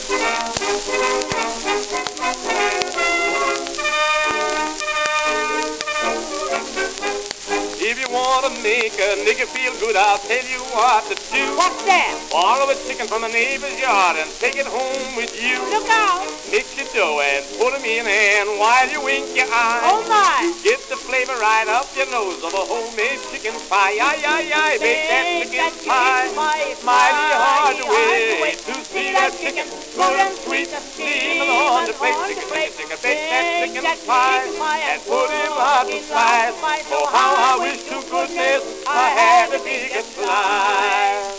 If you want to make a nigga feel good, I'll tell you what to do. What's that? Borrow a chicken from a neighbor's yard and take it home with you. Look out! Mix your dough and put 'em in hand while you wink your eye. Oh my! Get the flavor right up your nose of a homemade chicken pie. Ay, ay, ay, bake that chicken pie. It's mighty hard to wait to see that chicken good and sweet, steaming on the plate. Bake that chicken pie and put in lots of spice. Oh, how I wish to goodness I had a bigger slice.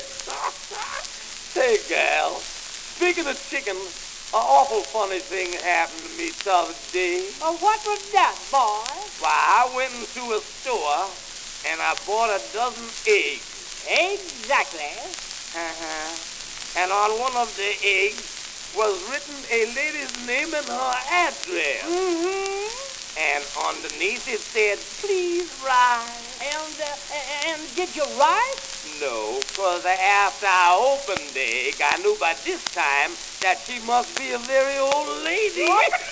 Hey, gal, speaking of chicken, an awful funny thing happened to me the other day. Oh, what was that, boy? Why, I went into a store and I bought a dozen eggs. Exactly. And on one of the eggs was written a lady's name and her address. Mm-hmm. And underneath it said, please write. And did you write? No, because after I opened the egg, I knew by this time that she must be a very old lady.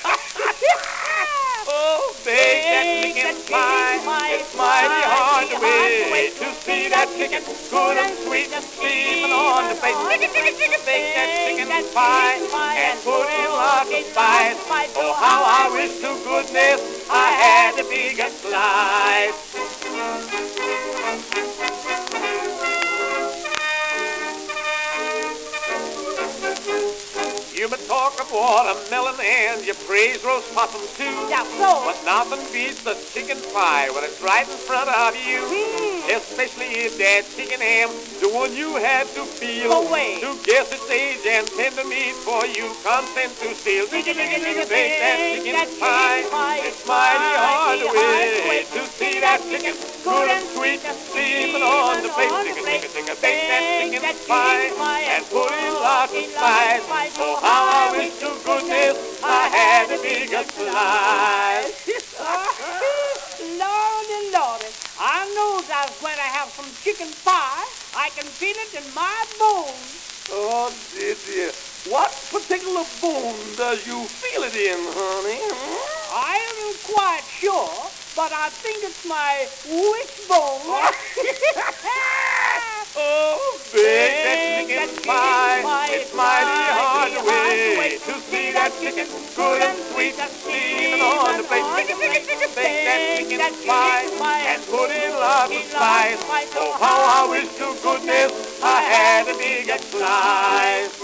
Oh, bake that chicken pie. It's mighty hard to wait to see that chicken good and sweet and steaming on the plate. Bake that chicken pie and put in lots of spice. Oh, how I wish to goodness I had a bigger slice. You may talk of watermelon and you praise roast possum too. Yeah, so. But nothing beats the chicken pie when it's right in front of you. Especially if that chicken ham, the one you had to peel. Away. To guess its age and tender meat for you, consent to steal. Bake that chicken pie. It's mighty hard to wait to see that chicken good and sweet, steaming on the plate. Bake that chicken pie and put in lots of spice. Oh, how I wish to goodness I had a bigger slice. Lordy, Lordy. I know I was going to have some chicken pie. I can feel it in my bones. Oh, dear. What particular bone does you feel it in, honey? I am quite sure, but I think it's my wishbone. Oh, bake that chicken pie. It's mighty hard to wait to see that chicken good and sweet, steaming on the plate. Bake that chicken pie and put in lots of spice. Oh, how I wish to goodness I had a bigger slice.